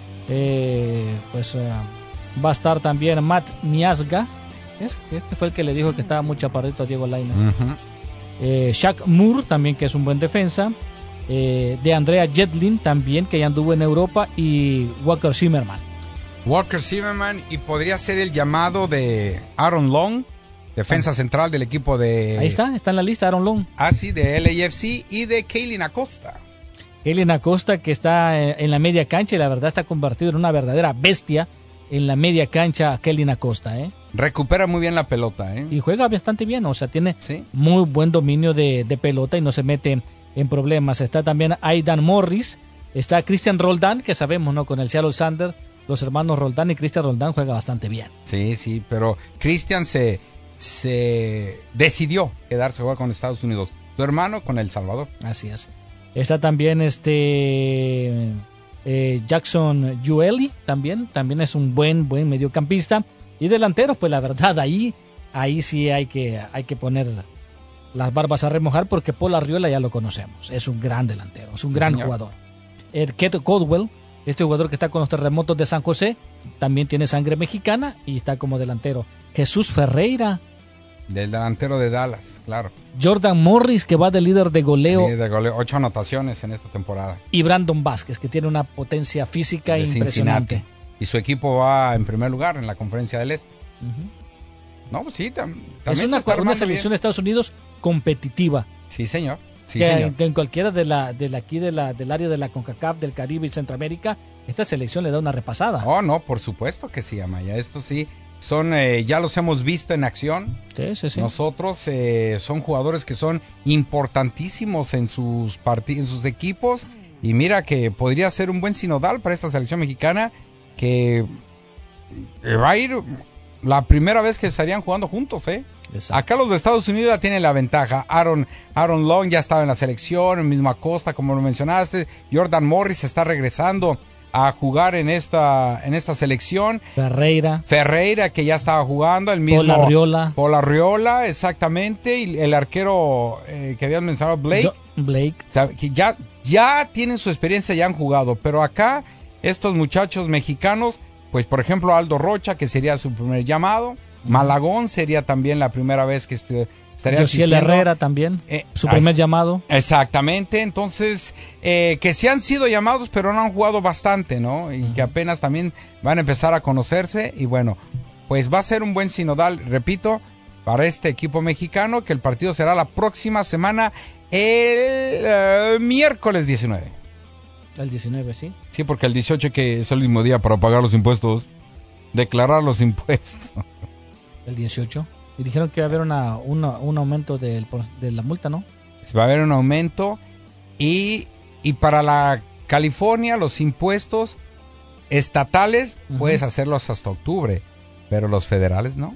Va a estar también Matt Miazga. Este fue el que le dijo que estaba muy chaparrito a Diego Lainez. Shaq Moore, también, que es un buen defensa. De Andrea Jetlin, también, que ya anduvo en Europa. Y Walker Zimmerman. Y podría ser el llamado de Aaron Long, defensa central del equipo de... Ahí está en la lista Aaron Long. Sí, de LAFC, y de Kaylin Acosta. Kaylin Acosta, que está en la media cancha y la verdad está convertido en una verdadera bestia en la media cancha. Kaylin Acosta, recupera muy bien la pelota, y juega bastante bien, o sea, tiene muy buen dominio de pelota y no se mete en problemas. Está también Aidan Morris, está Cristian Roldán, que sabemos, ¿no? Con el Seattle Sander, los hermanos Roldán y Cristian Roldán juega bastante bien. Sí, pero Cristian se decidió quedarse a jugar con Estados Unidos. Tu hermano con El Salvador. Así es. Está también Jackson Yueli, también es un buen mediocampista. Y delanteros, pues la verdad, ahí sí hay que poner las barbas a remojar, porque Paul Arriola ya lo conocemos. Es un gran delantero, es un gran jugador. Keto Caldwell, este jugador que está con los Terremotos de San José, también tiene sangre mexicana y está como delantero. Jesús Ferreira, del delantero de Dallas, claro. Jordan Morris, que va de líder de goleo. 8 anotaciones en esta temporada. Y Brandon Vázquez, que tiene una potencia física de impresionante. Cincinnati. Y su equipo va en primer lugar en la Conferencia del Este. No, pues sí, también es una selección de Estados Unidos competitiva. Sí, señor. Sí, que en cualquiera del área de la CONCACAF, del Caribe y Centroamérica, esta selección le da una repasada. Oh, no, por supuesto que sí, Amaya. Estos sí son, ya los hemos visto en acción. Sí. Nosotros son jugadores que son importantísimos en sus equipos. Y mira que podría ser un buen sinodal para esta selección mexicana, que va a ir la primera vez que estarían jugando juntos, Exacto. Acá los de Estados Unidos ya tienen la ventaja. Aaron Long ya estaba en la selección, el mismo Acosta, como lo mencionaste. Jordan Morris está regresando a jugar en esta selección. Ferreira, que ya estaba jugando, el mismo Paul Arriola, exactamente, y el arquero que habías mencionado, Blake. O sea, que ya tienen su experiencia, ya han jugado, pero acá estos muchachos mexicanos, pues por ejemplo Aldo Rocha, que sería su primer llamado. Malagón sería también la primera vez que estaría Josiel Herrera también, su primer llamado. Exactamente, entonces que sí han sido llamados, pero no han jugado bastante, ¿no? Y que apenas también van a empezar a conocerse. Y bueno, pues va a ser un buen sinodal, repito, para este equipo mexicano, que el partido será la próxima semana, el miércoles 19. El 19, sí. Sí, porque el 18 que es el mismo día para pagar los impuestos, declarar los impuestos. El 18. Y dijeron que va a haber un aumento de la multa, ¿no? Va a haber un aumento. Y para la California, los impuestos estatales puedes hacerlos hasta octubre, pero los federales no.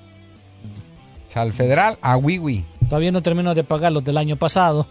O sea, el federal a wiwi. Todavía no termino de pagar los del año pasado.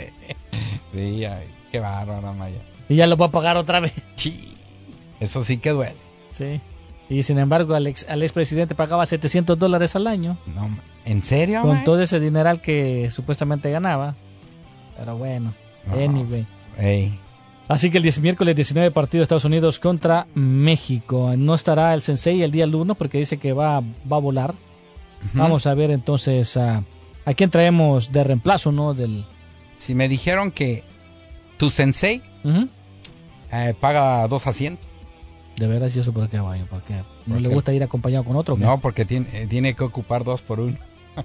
Sí, ay, qué bárbaro, Maya. Y ya los voy a pagar otra vez. Sí, eso sí que duele. Sí. Y sin embargo, al expresidente pagaba $700 al año. No, ¿en serio? Con todo ese dineral que supuestamente ganaba. Pero bueno, anyway. Hey. Así que el miércoles 19 partido de Estados Unidos contra México. No estará el sensei el día 1 porque dice que va a volar. Vamos a ver entonces a quién traemos de reemplazo, ¿no? Si me dijeron que tu sensei paga 2 asientos. De veras, ¿y eso por qué, vaya? ¿Por qué? ¿No le gusta ir acompañado con otro? No, porque tiene que ocupar 2 por 1.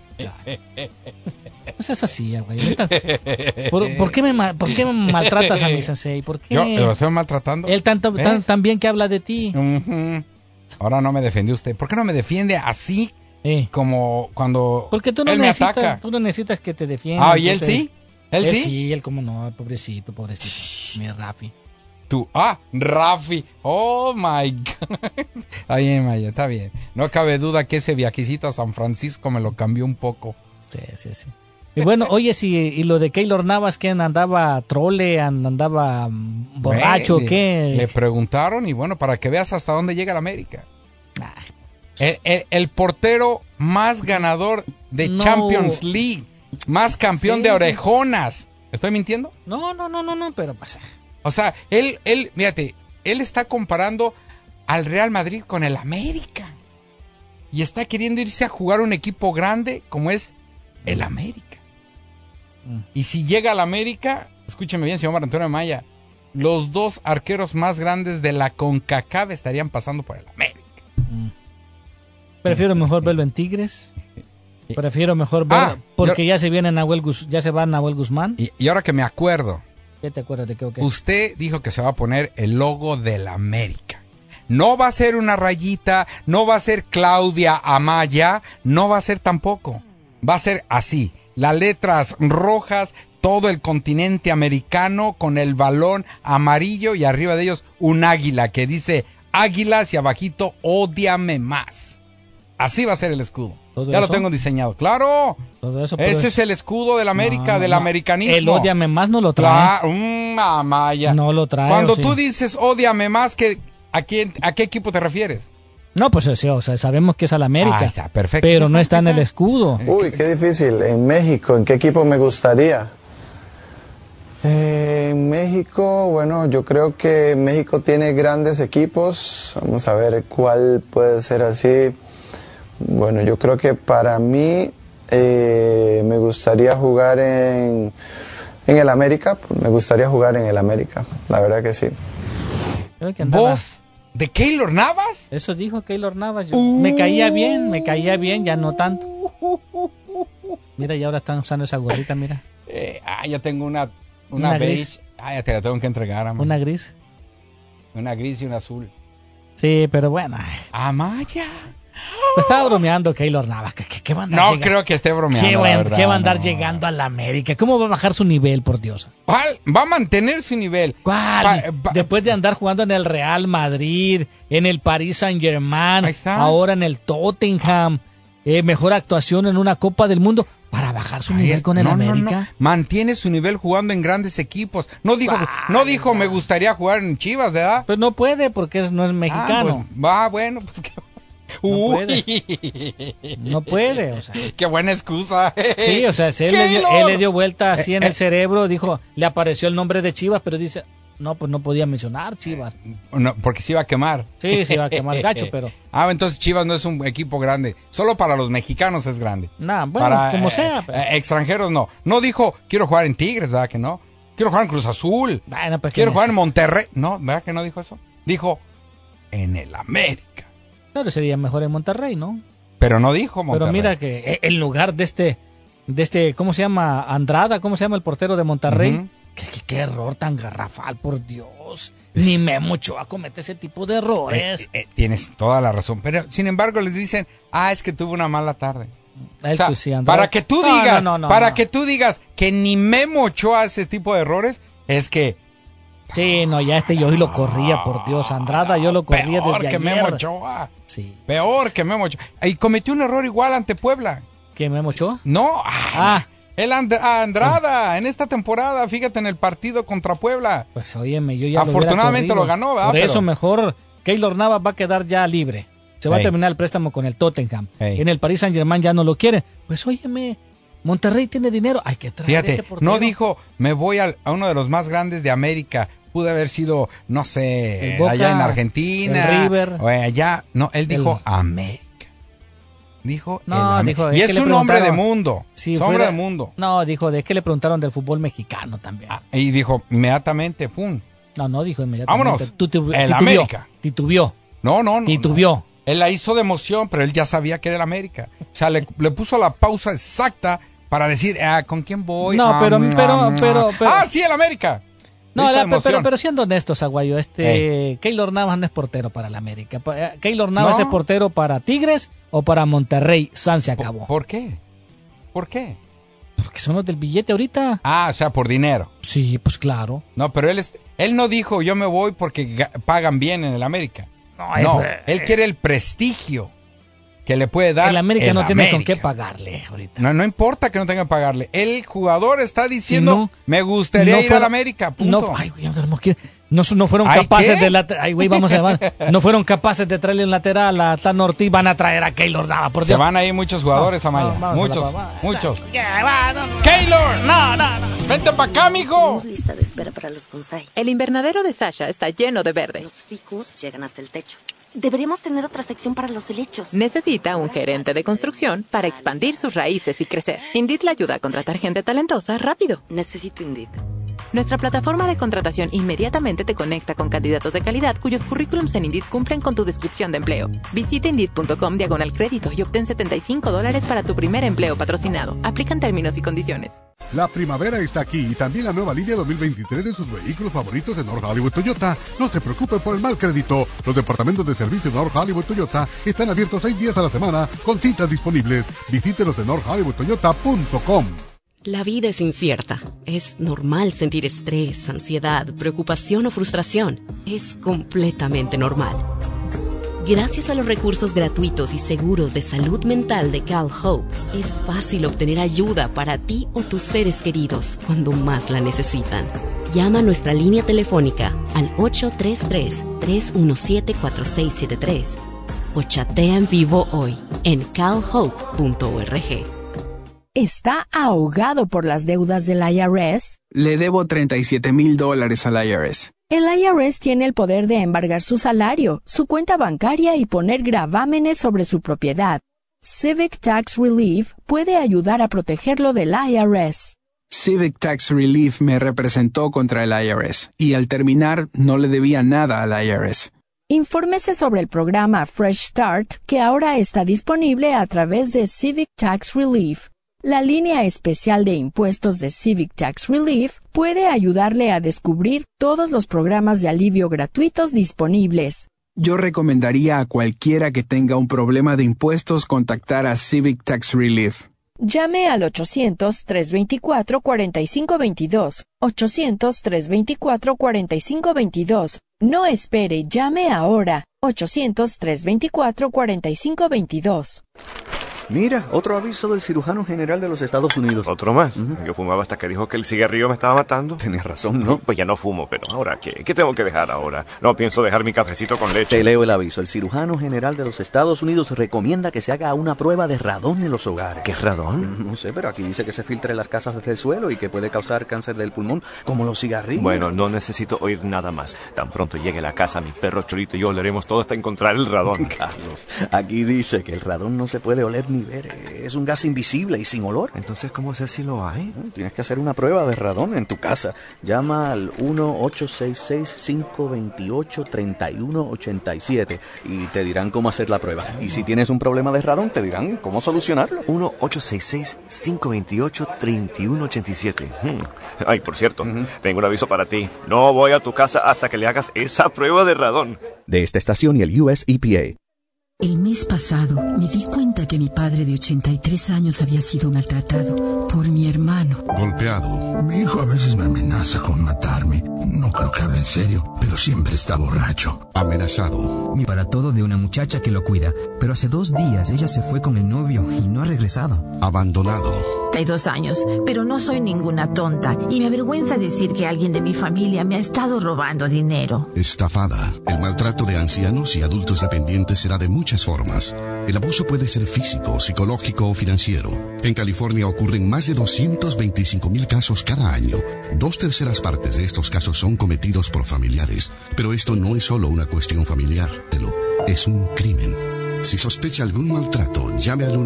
Pues es así, güey. ¿Por qué me maltratas a mi sensei? ¿Por qué? Yo lo estoy maltratando. Él tan bien que habla de ti. Ahora no me defendió usted. ¿Por qué no me defiende así como cuando porque tú no él necesitas, me ataca? Tú no necesitas que te defienda. Ah, ¿y él sí? ¿Él sí? Sí, él cómo no, pobrecito. Mi Rafi. Rafi. Oh my God. Está bien, Maya, está bien. No cabe duda que ese viajecito a San Francisco me lo cambió un poco. Sí. Y bueno, oye, y lo de Keylor Navas, ¿quién andaba trole, andaba borracho, qué? Le preguntaron y bueno, para que veas hasta dónde llega el América. El portero más ganador de Champions League, más campeón de orejonas. ¿Estoy mintiendo? No, pero pasa. O sea, él, fíjate, él está comparando al Real Madrid con el América. Y está queriendo irse a jugar un equipo grande como es el América. Y si llega al América, escúcheme bien, señor Antonio Maya, los 2 arqueros más grandes de la CONCACAF estarían pasando por el América. Prefiero mejor verlo en Tigres. Prefiero mejor verlo porque ya se va Nahuel Guzmán. Y ahora que me acuerdo. ¿Qué te acuerdas de qué? Okay? Usted dijo que se va a poner el logo del América. No va a ser una rayita, no va a ser Claudia Amaya, no va a ser tampoco. Va a ser así, las letras rojas, todo el continente americano con el balón amarillo y arriba de ellos un águila que dice Águilas y abajito Ódiame más. Así va a ser el escudo. Ya lo tengo diseñado. ¡Claro! Todo eso, ese es el escudo del América, del americanismo. El ódiame más no lo trae. Mamaya. No lo trae. Cuando tú dices ódiame más, ¿a qué equipo te refieres? No, pues sí, o sea, sabemos que es al América. Ah, está perfecto. Pero no está en el escudo. Uy, qué difícil. En México, ¿en qué equipo me gustaría? En México, bueno, yo creo que México tiene grandes equipos. Vamos a ver cuál puede ser así. Bueno, yo creo que para mí me gustaría jugar en el América. Me gustaría jugar en el América, la verdad que sí. Creo que andaba... ¿Vos? ¿De Keylor Navas? Eso dijo Keylor Navas. Me caía bien, ya no tanto. Mira, y ahora están usando esa gorrita, mira. Yo tengo una beige. Gris. Ya te la tengo que entregar, amor. Una gris. Una gris y una azul. Sí, pero bueno. Amaya. Pues estaba bromeando Keylor Navas. ¿Qué va a andar llegando? Creo que esté bromeando. ¿Qué va a andar llegando a la América? ¿Cómo va a bajar su nivel, por Dios? ¿Cuál? Va a mantener su nivel. ¿Cuál? Después de andar jugando en el Real Madrid, en el Paris Saint-Germain, ahora en el Tottenham, mejor actuación en una Copa del Mundo. Para bajar su nivel con el América. No. Mantiene su nivel jugando en grandes equipos. No dijo me gustaría jugar en Chivas, ¿verdad? Pues no puede porque no es mexicano. Bueno, pues que... No puede, o sea. Qué buena excusa. Sí, o sea, él le dio vuelta así en el cerebro, dijo, le apareció el nombre de Chivas, pero dice, no, pues no podía mencionar Chivas. No, porque se iba a quemar. Sí, se iba a quemar gacho, pero... entonces Chivas no es un equipo grande. Solo para los mexicanos es grande. Bueno, para, como sea. Pero... extranjeros no. No dijo, quiero jugar en Tigres, ¿verdad que no? Quiero jugar en Cruz Azul. Bueno, pues quiero jugar en Monterrey. No, ¿verdad que no dijo eso? Dijo, en el América. Claro, sería mejor en Monterrey, ¿no? Pero no dijo Monterrey. Pero mira que en lugar de este, ¿cómo se llama? Andrada, ¿cómo se llama el portero de Monterrey? Uh-huh. ¿Qué error tan garrafal, por Dios. Ni Memo Ochoa comete ese tipo de errores. Tienes toda la razón. Pero, sin embargo, les dicen, es que tuvo una mala tarde. O sea, sí, para que tú digas, que tú digas que ni Memo Ochoa hace ese tipo de errores, es que... Sí, no, ya yo lo corría, por Dios. Andrada yo lo corría desde ayer. Peor que Memo Ochoa. Sí. Peor que Memo Ochoa. Y cometió un error igual ante Puebla. ¿Qué, Memo Ochoa? No. Andrada, en esta temporada, fíjate, en el partido contra Puebla. Pues óyeme, yo ya afortunadamente lo ganó, ¿verdad? Por eso mejor Keylor Navas va a quedar ya libre. Se va a terminar el préstamo con el Tottenham. En el Paris Saint-Germain ya no lo quieren. Pues óyeme, Monterrey tiene dinero, hay que traer. Fíjate, no dijo, me voy a uno de los más grandes de América. Pudo haber sido, no sé, Boca, allá en Argentina. El River. O allá. No, él dijo América. Dijo dijo, y es un hombre de mundo. Si hombre de mundo. No, dijo, de que le preguntaron del fútbol mexicano también. Y dijo, inmediatamente, pum. No dijo inmediatamente. Vámonos. El América. Titubió. No. Titubió. No. Él la hizo de emoción, pero él ya sabía que era el América. O sea, le puso la pausa exacta para decir, ¿con quién voy? No, pero... Sí, el América. No, pero siendo honestos, Aguayo, Keylor Navas no es portero para el América. Keylor Navas es portero para Tigres o para Monterrey. San se acabó. ¿Por qué? Porque son los del billete ahorita. O sea, por dinero. Sí, pues claro. No, pero él no dijo yo me voy porque pagan bien en el América. No, él quiere el prestigio que le puede dar el América. No tiene con qué pagarle ahorita. No importa que no tenga que pagarle. El jugador está diciendo, me gustaría ir al América, punto. No fueron capaces no fueron capaces de traerle un lateral a Tan Ortiz. Van a traer a Keylor Navas, por Dios. Se van a ir muchos jugadores, Amaya. Muchos. ¡Keylor! No. ¡Vente para acá, mijo! Lista de espera para los bonsai. El invernadero de Sasha está lleno de verde. Los ficus llegan hasta el techo. Deberíamos tener otra sección para los helechos. Necesita un gerente de construcción para expandir sus raíces y crecer. Indeed le ayuda a contratar gente talentosa rápido. Necesito Indeed. Nuestra plataforma de contratación inmediatamente te conecta con candidatos de calidad cuyos currículums en Indeed cumplen con tu descripción de empleo. Visita Indeed.com/crédito y obtén $75 para tu primer empleo patrocinado. Aplican términos y condiciones. La primavera está aquí y también la nueva línea 2023 de sus vehículos favoritos de North Hollywood Toyota. No se preocupe por el mal crédito. Los departamentos de servicio de North Hollywood Toyota están abiertos 6 días a la semana con citas disponibles. Visítenos en northhollywoodtoyota.com. La vida es incierta. Es normal sentir estrés, ansiedad, preocupación o frustración. Es completamente normal. Gracias a los recursos gratuitos y seguros de salud mental de CalHope, es fácil obtener ayuda para ti o tus seres queridos cuando más la necesitan. Llama a nuestra línea telefónica al 833-317-4673 o chatea en vivo hoy en calhope.org. ¿Está ahogado por las deudas del IRS? Le debo $37,000 al IRS. El IRS tiene el poder de embargar su salario, su cuenta bancaria y poner gravámenes sobre su propiedad. Civic Tax Relief puede ayudar a protegerlo del IRS. Civic Tax Relief me representó contra el IRS y al terminar no le debía nada al IRS. Infórmese sobre el programa Fresh Start que ahora está disponible a través de Civic Tax Relief. La línea especial de impuestos de Civic Tax Relief puede ayudarle a descubrir todos los programas de alivio gratuitos disponibles. Yo recomendaría a cualquiera que tenga un problema de impuestos contactar a Civic Tax Relief. Llame al 800-324-4522. 800-324-4522. No espere, llame ahora. 800-324-4522. Mira, otro aviso del cirujano general de los Estados Unidos. ¿Otro más? Yo fumaba hasta que dijo que el cigarrillo me estaba matando. Tenías razón, ¿no? Pues ya no fumo, pero ¿ahora qué? ¿Qué tengo que dejar ahora? No pienso dejar mi cafecito con leche. Te leo el aviso. El cirujano general de los Estados Unidos recomienda que se haga una prueba de radón en los hogares. ¿Qué es radón? No sé, pero aquí dice que se filtra en las casas desde el suelo y que puede causar cáncer del pulmón, como los cigarrillos. Bueno, no necesito oír nada más. Tan pronto llegue a la casa, mi perro Cholito y yo oleremos todo hasta encontrar el radón. Carlos, aquí dice que el radón no se puede oler ni ver. Es un gas invisible y sin olor. Entonces, ¿cómo sé si lo hay? Tienes que hacer una prueba de radón en tu casa. Llama al 1-866-528-3187 y te dirán cómo hacer la prueba. Y si tienes un problema de radón, te dirán cómo solucionarlo. 1-866-528-3187. Ay, por cierto, tengo un aviso para ti. No voy a tu casa hasta que le hagas esa prueba de radón. De esta estación y el US EPA. El mes pasado me di cuenta que mi padre de 83 años había sido maltratado por mi hermano. Golpeado. Mi hijo a veces me amenaza con matarme. No creo que hable en serio, pero siempre está borracho. Amenazado. Mi para todo de una muchacha que lo cuida, pero hace 2 días ella se fue con el novio y no ha regresado. Abandonado. Hay 2 años, pero no soy ninguna tonta y me avergüenza decir que alguien de mi familia me ha estado robando dinero. Estafada. El maltrato de ancianos y adultos dependientes será de muchas formas. El abuso puede ser físico, psicológico o financiero. En California ocurren más de 225,000 casos cada año. 2/3 partes de estos casos son cometidos por familiares. Pero esto no es solo una cuestión familiar, es un crimen. Si sospecha algún maltrato, llame al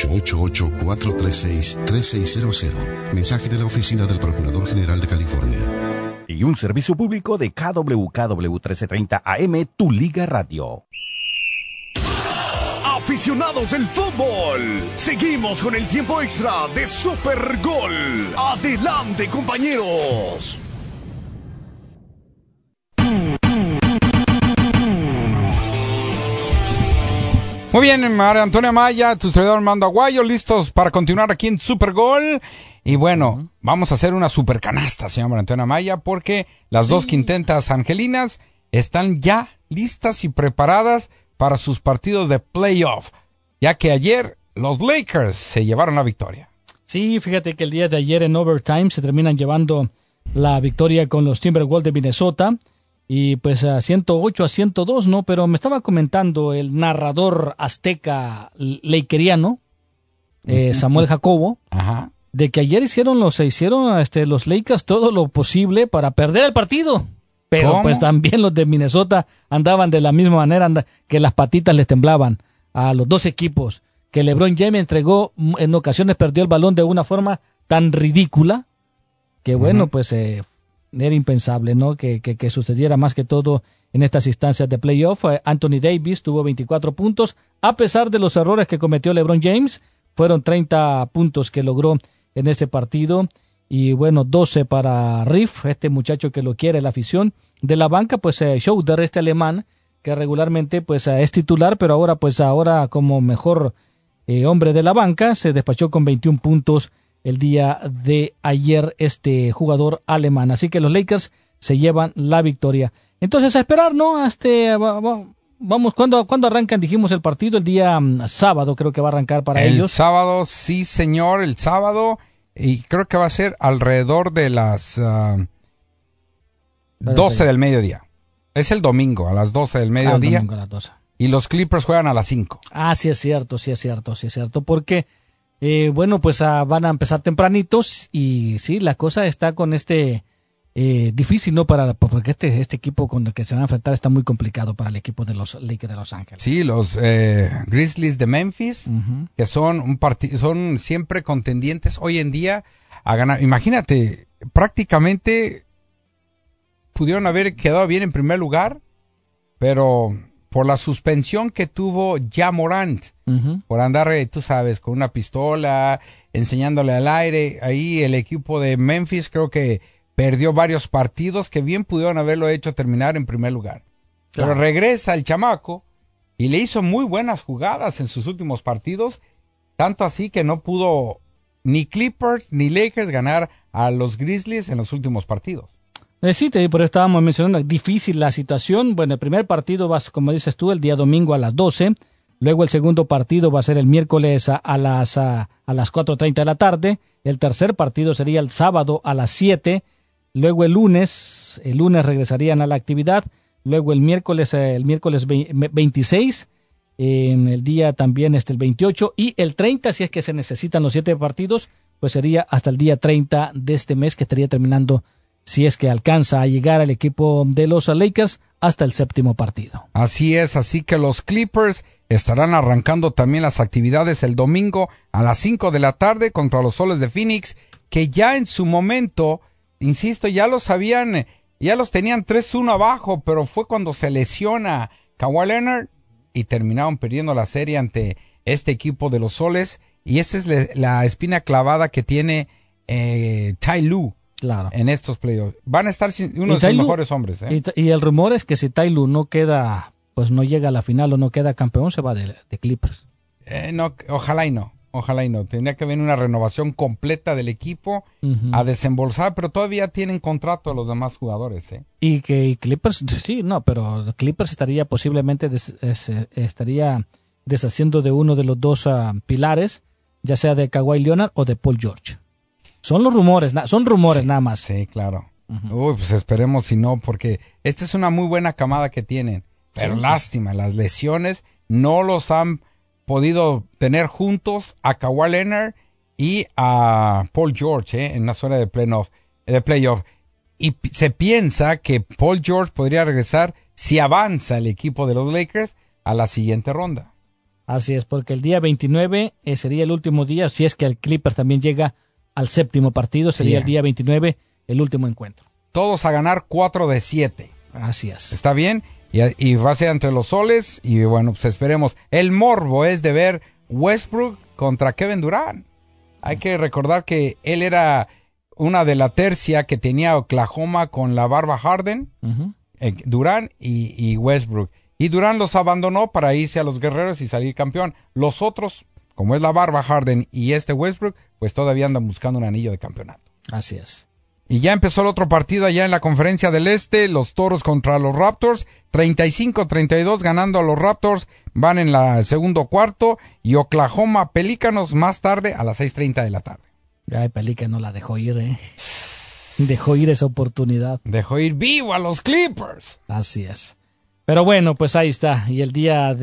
1-888-436-3600. Mensaje de la Oficina del Procurador General de California. Y un servicio público de KWKW 1330 AM, Tu Liga Radio. Aficionados del fútbol, seguimos con el tiempo extra de Super Gol. Adelante, compañeros. Muy bien, María Antonia Maya, tu servidor Armando Aguayo, listos para continuar aquí en Super Gol. Y bueno, vamos a hacer una super canasta, señora María Antonia Maya, porque las dos quintetas angelinas están ya listas y preparadas para sus partidos de playoff, ya que ayer los Lakers se llevaron la victoria. Sí, fíjate que el día de ayer en overtime se terminan llevando la victoria con los Timberwolves de Minnesota. Y pues a 108-102, ¿no? Pero me estaba comentando el narrador azteca lakeriano, Samuel Jacobo, de que ayer hicieron los Lakers todo lo posible para perder el partido. Pero ¿cómo? Pues también los de Minnesota andaban de la misma manera, que las patitas les temblaban a los dos equipos. Que LeBron James entregó, en ocasiones perdió el balón de una forma tan ridícula, que bueno, pues era impensable, ¿no? Que sucediera más que todo en estas instancias de playoff. Anthony Davis tuvo 24 puntos, a pesar de los errores que cometió LeBron James. Fueron 30 puntos que logró en ese partido. Y bueno, 12 para Riff, este muchacho que lo quiere la afición. De la banca, pues Schroeder, este alemán, que regularmente pues es titular, pero ahora como mejor hombre de la banca, se despachó con 21 puntos el día de ayer este jugador alemán. Así que los Lakers se llevan la victoria. Entonces a esperar, ¿no? vamos, ¿cuándo arrancan? Dijimos el partido el día sábado, creo que va a arrancar para ellos. El sábado, sí señor, el sábado, y creo que va a ser alrededor de las 12 del mediodía. Es el domingo, a las 12 del mediodía. Domingo a las 12. Y los Clippers juegan a las 5. Sí es cierto, porque, bueno, pues van a empezar tempranitos y sí, la cosa está con difícil, ¿no? Porque este equipo con el que se va a enfrentar está muy complicado para el equipo de los Lakers de Los Ángeles. Sí, los Grizzlies de Memphis, que son son siempre contendientes hoy en día a ganar. Imagínate, prácticamente pudieron haber quedado bien en primer lugar, pero por la suspensión que tuvo Ja Morant, por andar, tú sabes, con una pistola, enseñándole al aire, ahí el equipo de Memphis creo que perdió varios partidos que bien pudieron haberlo hecho terminar en primer lugar. Claro. Pero regresa el chamaco y le hizo muy buenas jugadas en sus últimos partidos, tanto así que no pudo ni Clippers ni Lakers ganar a los Grizzlies en los últimos partidos. Sí, por eso estábamos mencionando, difícil la situación. Bueno, el primer partido va, como dices tú, el día domingo a las 12. Luego el segundo partido va a ser el miércoles a las 4:30 de la tarde. El tercer partido sería el sábado a las 7. Luego el lunes regresarían a la actividad. Luego el miércoles 26. El día también el 28. Y el 30, si es que se necesitan los 7 partidos, pues sería hasta el día 30 de este mes, que estaría terminando, si es que alcanza a llegar al equipo de los Lakers, hasta el 7º partido. Así es, así que los Clippers estarán arrancando también las actividades el domingo a las 5 de la tarde contra los Soles de Phoenix, que ya en su momento, insisto, ya los tenían 3-1 abajo, pero fue cuando se lesiona Kawhi Leonard y terminaron perdiendo la serie ante este equipo de los Soles, y esta es la espina clavada que tiene Ty Lue. Claro. En estos playoffs. Van a estar uno de sus mejores hombres. Y el rumor es que si Ty Lue no queda, pues no llega a la final o no queda campeón, se va de Clippers. No, ojalá y no. Tendría que venir una renovación completa del equipo a desembolsar, pero todavía tienen contrato a los demás jugadores. Y que Clippers, sí, no, pero Clippers estaría posiblemente estaría deshaciendo de uno de los dos pilares, ya sea de Kawhi Leonard o de Paul George. Son los rumores, nada más. Sí, claro. Uy, pues esperemos si no, porque esta es una muy buena camada que tienen. Pero lástima, las lesiones no los han podido tener juntos a Kawhi Leonard y a Paul George en la zona de playoff. Y se piensa que Paul George podría regresar si avanza el equipo de los Lakers a la siguiente ronda. Así es, porque el día 29 sería el último día, si es que el Clippers también llega al 7º partido, sería el día 29, el último encuentro. Todos a ganar 4 de 7. Así es. ¿Está bien? Y va a ser entre los Soles, y bueno, pues esperemos. El morbo es de ver Westbrook contra Kevin Durant. Hay que recordar que él era una de la tercia que tenía Oklahoma con la barba Harden, Durant y Westbrook. Y Durant los abandonó para irse a los Guerreros y salir campeón. Los otros, como es la barba Harden y Westbrook, pues todavía andan buscando un anillo de campeonato. Así es. Y ya empezó el otro partido allá en la Conferencia del Este, los Toros contra los Raptors, 35-32 ganando a los Raptors, van en la segundo cuarto, y Oklahoma Pelícanos más tarde a las 6:30 de la tarde. Ay, Pelícanos la dejó ir, Dejó ir esa oportunidad. Dejó ir vivo a los Clippers. Así es. Pero bueno, pues ahí está. Y el día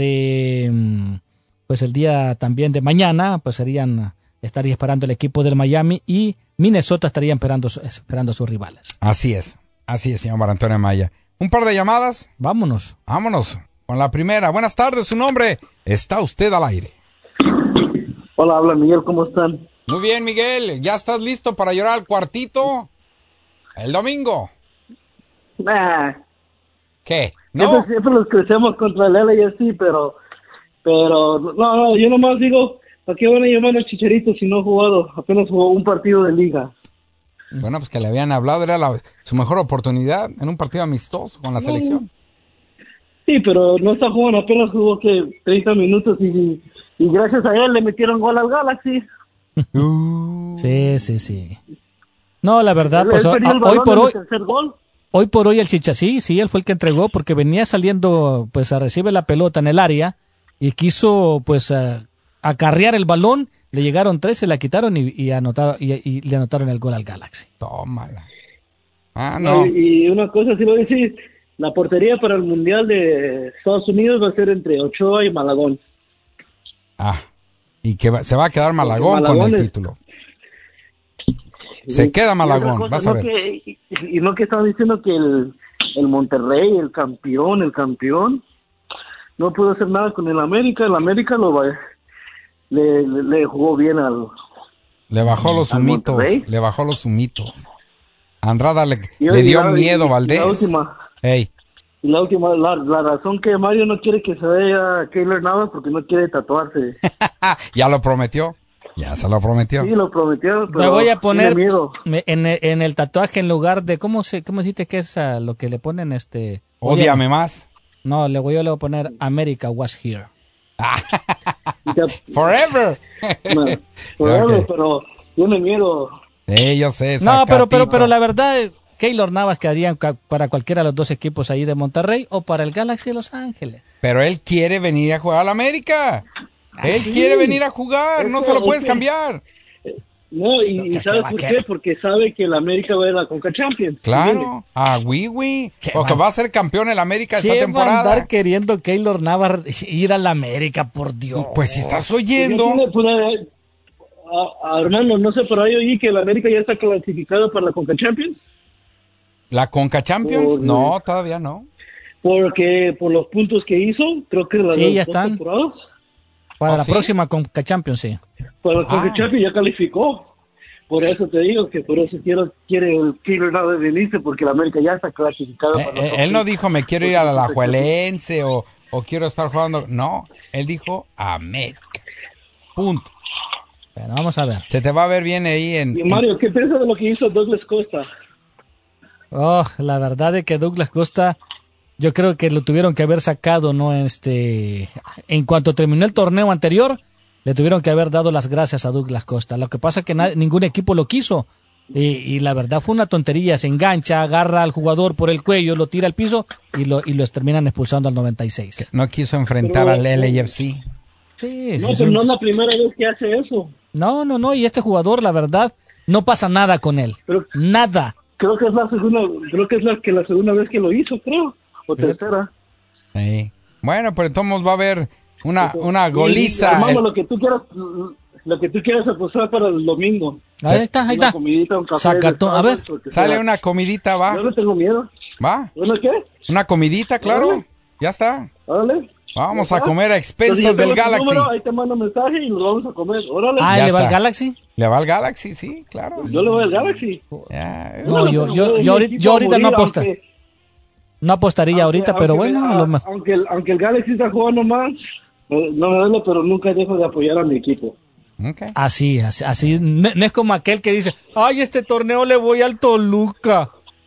también de mañana, pues estaría esperando el equipo del Miami, y Minnesota estaría esperando a sus rivales. Así es, señor Mar Antonio Maya. Un par de llamadas. Vámonos con la primera. Buenas tardes, su nombre. Está usted al aire. Hola, habla Miguel, ¿cómo están? Muy bien, Miguel. ¿Ya estás listo para llorar al cuartito el domingo? ¿Qué? ¿No? Siempre los crecemos contra el LAFC, pero no, yo nomás digo, ¿para qué van a llamar a Chicharito si no ha jugado? Apenas jugó un partido de liga. Bueno, pues que le habían hablado, era su mejor oportunidad en un partido amistoso con la selección. Sí, pero no está jugando, apenas jugó 30 minutos y gracias a él le metieron gol al Galaxy. Sí. No, la verdad, pues hoy por hoy, Hoy por hoy el Chicha, sí, él fue el que entregó porque venía saliendo, pues, a recibir la pelota en el área y quiso, pues, acarrear el balón. Le llegaron 3, se la quitaron y anotaron, y le anotaron el gol al Galaxy. Tómala. No. Y una cosa sí lo voy a decir, la portería para el Mundial de Estados Unidos va a ser entre Ochoa y Malagón. Y que se va a quedar Malagón con el título. Se queda Malagón, cosa, vas a ver. Y no que estaban diciendo que el Monterrey, el campeón, no pudo hacer nada con el América le jugó bien le bajó los humitos. Andrada le dio miedo, Valdés. La última, la razón que Mario no quiere que se vea Keylor Navas porque no quiere tatuarse. Ya lo prometió. Ya se lo prometió. Sí, lo prometió, pero me voy a poner miedo. en el tatuaje en lugar de ¿cómo dijiste que es lo que le ponen Ódiame más? No, yo le voy a poner America was here. Forever. Okay. Pero tiene miedo. Sí, yo sé. No, pero la verdad, Keylor Navas quedaría para cualquiera de los dos equipos ahí de Monterrey o para el Galaxy de Los Ángeles. Pero él quiere venir a jugar a la América. Él quiere venir a jugar, no se lo puedes cambiar. No, y ¿sabes por qué? Porque sabe que el América va a ir a la Conca Champions. Claro, porque va a ser campeón el América esta temporada. ¿Qué va a andar queriendo Keylor Navas ir a la América, por Dios? Pues si estás oyendo. Hermano, no sé, por ahí oí que el América ya está clasificado para la Conca Champions. ¿La Conca Champions? No, todavía no. Porque por los puntos que hizo, creo que ya están. Para la próxima Conca Champions, sí. Para la Conca Champions ya calificó. Por eso te digo que por eso quiere el Keylor Navas venirse, porque el América ya está clasificado. Él no dijo me quiero ir a la Alajuelense o quiero estar jugando. No, él dijo América. Punto. Bueno, vamos a ver. Se te va a ver bien ahí Y Mario, ¿qué piensas de lo que hizo Douglas Costa? La verdad es que Douglas Costa, yo creo que lo tuvieron que haber sacado, ¿no? En cuanto terminó el torneo anterior, le tuvieron que haber dado las gracias a Douglas Costa. Lo que pasa es que ningún equipo lo quiso. Y la verdad fue una tontería. Se engancha, agarra al jugador por el cuello, lo tira al piso y los terminan expulsando al 96. No quiso enfrentar al LAFC. Sí, pero no es la primera vez que hace eso. No. Y este jugador, la verdad, no pasa nada con él. Nada. Creo que es la segunda vez que lo hizo, creo. O tercera. Sí. Bueno, pero entonces va a haber una goliza. Hermano, lo que tú quieras apostar para el domingo. Ahí está. Una comidita, un café. A ver. Sale una comidita, va. Yo no tengo miedo. ¿Va? ¿Bueno qué? Una comidita, claro. ¿Órale? Ya está. Órale. Vamos a comer a expensas del Galaxy. Número, ahí te mando mensaje y nos vamos a comer. Órale. ¿Le va al Galaxy? Le va al Galaxy, sí, claro. Yo le voy al Galaxy. No, yo ahorita no aposto. No apostaría ahorita, pero bueno, a lo mejor. Aunque el Galaxy está jugando más, no me duele, pero nunca dejo de apoyar a mi equipo. Okay. Así. No es como aquel que dice, ay, este torneo le voy al Toluca.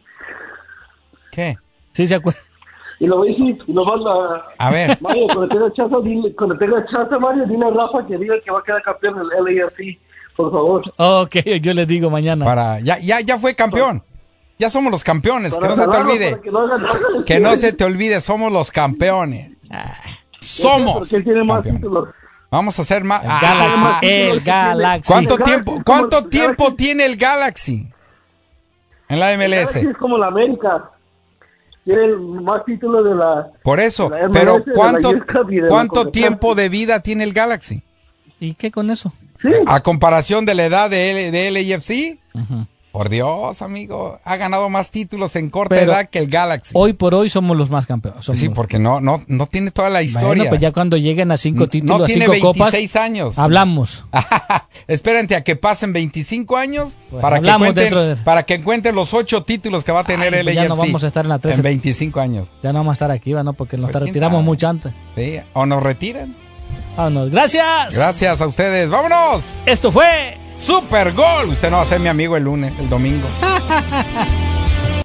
¿Qué? Sí, se acuerda. Y lo voy a decir, y lo manda. A ver. Mario, cuando tenga chance, Mario, dile a Rafa que diga que va a quedar campeón del LAFC, por favor. Ok, yo le digo mañana. Ya fue campeón. Ya somos los campeones, que no se te olvide. Que no se te olvide, somos los campeones. Somos campeones. Vamos a hacer más. El Galaxy. ¿Cuánto tiempo tiene el Galaxy en la MLS? El Galaxy es como la América. Tiene más títulos de la. Por eso, MLS, pero ¿cuánto tiempo de vida tiene el Galaxy? ¿Y qué con eso? ¿Sí? A comparación de la edad de LAFC. Por Dios, amigo, ha ganado más títulos en corta edad que el Galaxy. Hoy por hoy somos los más campeones. Sí, porque no tiene toda la historia. Bueno, pues ya cuando lleguen a 5 títulos, no a 5 tiene 26 copas, años. Hablamos. Espérate a que pasen 25 años para que encuentren los 8 títulos que va a tener el LAFC. Ya no vamos a estar en la 13. En 25 años. Ya no vamos a estar aquí, ¿no? Porque nos retiramos mucho antes. Sí, o nos retiran. Vámonos. Gracias. Gracias a ustedes. ¡Vámonos! Esto fue Super Gol. Usted no va a ser mi amigo el domingo.